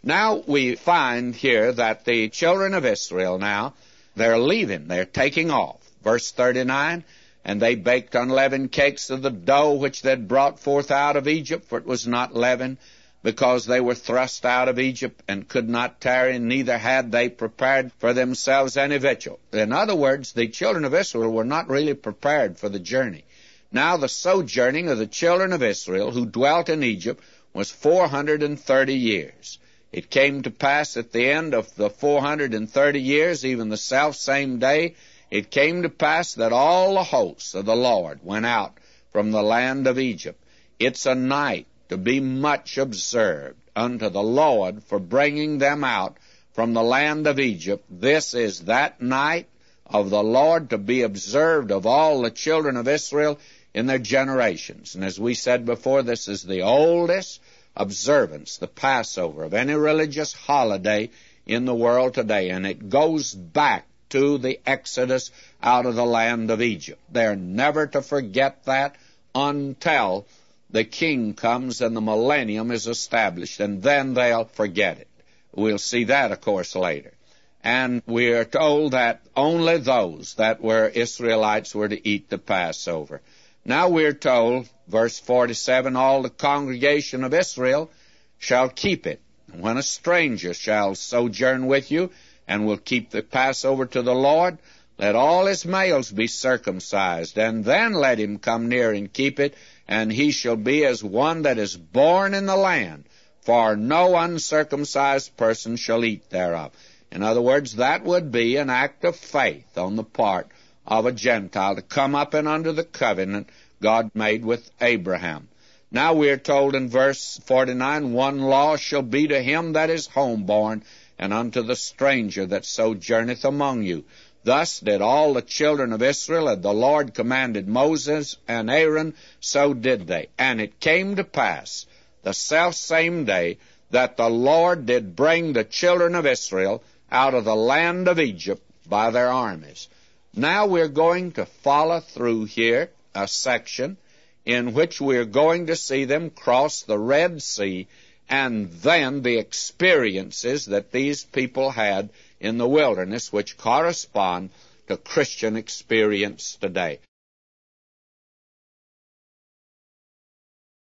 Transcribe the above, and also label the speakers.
Speaker 1: Now we find here that the children of Israel now, they're leaving, they're taking off. Verse 39, and they baked unleavened cakes of the dough which they had brought forth out of Egypt, for it was not leavened, because they were thrust out of Egypt and could not tarry, neither had they prepared for themselves any victual. In other words, the children of Israel were not really prepared for the journey. Now the sojourning of the children of Israel who dwelt in Egypt was 430 years. It came to pass at the end of the 430 years, even the selfsame day, it came to pass that all the hosts of the Lord went out from the land of Egypt. It's a night to be much observed unto the Lord for bringing them out from the land of Egypt. This is that night of the Lord to be observed of all the children of Israel in their generations. And as we said before, this is the oldest observance, the Passover, of any religious holiday in the world today. And it goes back to the Exodus out of the land of Egypt. They're never to forget that until the king comes and the millennium is established, and then they'll forget it. We'll see that, of course, later. And we are told that only those that were Israelites were to eat the Passover. Now we're told, verse 47, all the congregation of Israel shall keep it. And when a stranger shall sojourn with you, and will keep the Passover to the Lord, let all his males be circumcised, and then let him come near and keep it, and he shall be as one that is born in the land, for no uncircumcised person shall eat thereof. In other words, that would be an act of faith on the part of a Gentile to come up and under the covenant God made with Abraham. Now we are told in verse 49, one law shall be to him that is homeborn, and unto the stranger that sojourneth among you. Thus did all the children of Israel, and the Lord commanded Moses and Aaron, so did they. And it came to pass the selfsame day that the Lord did bring the children of Israel out of the land of Egypt by their armies. Now we're going to follow through here a section in which we're going to see them cross the Red Sea, and then the experiences that these people had in the wilderness, which correspond to Christian experience today.